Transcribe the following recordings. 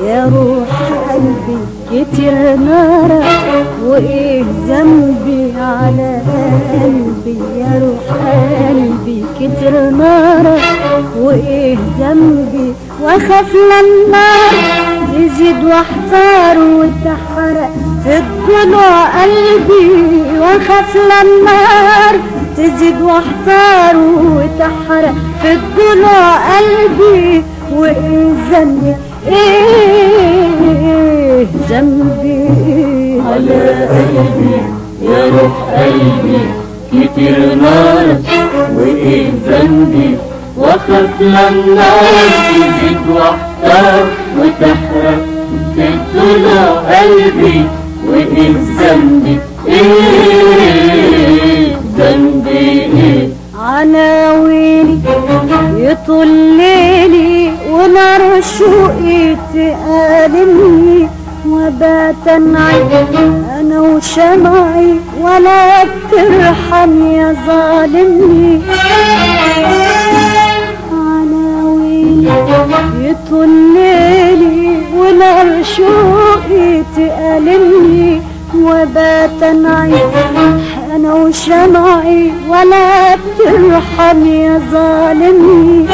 يا روح قلبي كتير نارك وايه ذنبي على قلبي، يا روح قلبي كتير نارك وايه ذنبي، واخاف للنار تزيد واحتار وتحرق في الضلوع قلبي، واخاف للنار تزيد واحتار وتحرق في الضلوع قلبي، وايه ذنبي ايه ذنبي على قلبي يا روح قلبي كتير نارك وايه ذنبي، واخاف للنار تزيد واحتار وتحرق في الضلوع قلبي، وايه ذنبي ايه ذنبي ايه. عناويني يطول ليلي ونار شوقي تقالمني، وبات انعي انا وشمعي ولا بترحم يا ظالمني. عناويني يطول ليلي ونار شوقي تقالمني، وبات انعي انا وشمعي ولا بترحم يا ظالمني.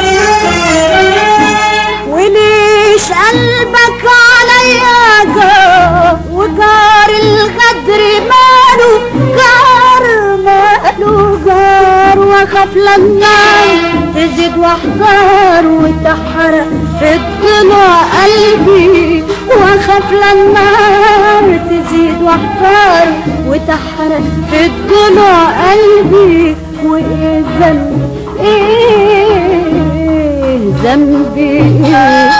وليش قلبك عليا جار وجار الغدر ماله جار ماله جار، واخاف للنار تزيد واحتار وتحرق في الضلوع قلبي، واخاف للنار تزيد واحتار وتحرق في الضلوع قلبي، وايه ذنبي ايه ذنبي ايه.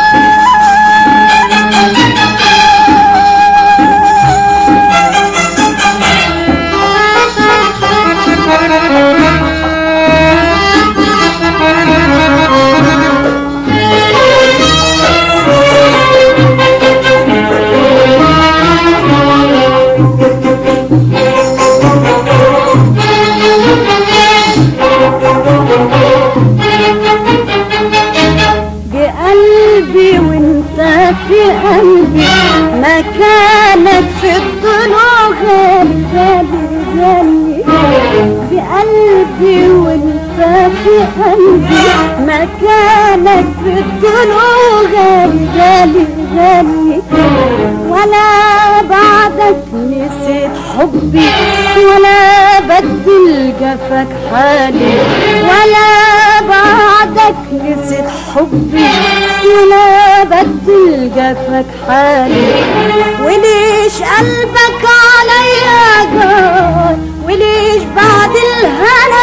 بقلبي وانت في قلبي مكانك في الضلوع غالي غالي غالي، بقلبي وانت في قلبي مكانك في الضلوع غالي غالي غالي، ولا بعدك نسيت حبي ولا بدل جفاك حالي، ولا بعدك نسيت حبي ولا بدل جفاك حالي. وليش قلبك عليا جار وليش بعد الهنا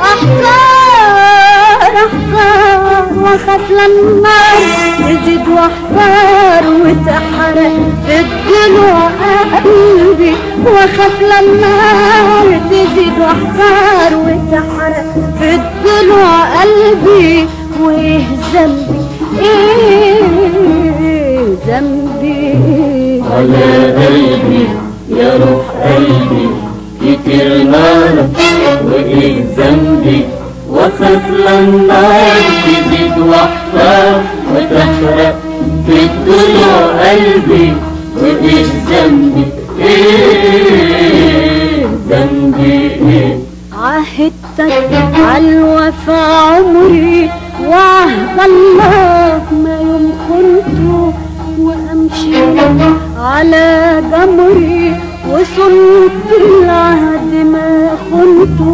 احتار احتار، واخاف للنار تزيد واحتار وتحرق في الضلوع قلبي، واخاف للنار تزيد واحتار وتحرق في الضلوع قلبي، وايه ذنبي ايه ذنبي ايه. على قلبي يا روح قلبي كتير نارك وايه ذنبي، واخاف للنار تزيد واحتار وتحرق في الضلوع قلبي، وايه ذنبي ايه ذنبي ايه. عهدتك عالوفا عمري وعهد الله ما يوم خنته، وامشي على جمري وصلت العهد ما خنته.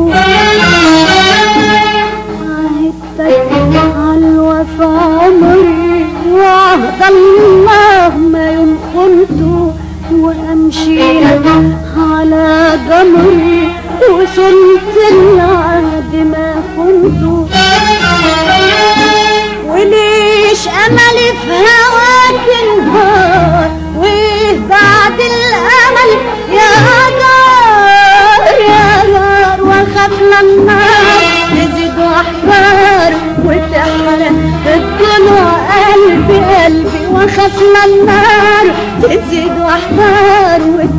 عهدتك عالوفا عمري وعهد الله ما يوم خنته، وامشي على جمري وصلت العهد ما خنته. وليش املي في هواك انهار وايه بعد الامل يا جار يا جار، واخاف للنار تزيد واحتار وتحرق الضلوع قلبي قلبي، واخاف للنار تزيد واحتار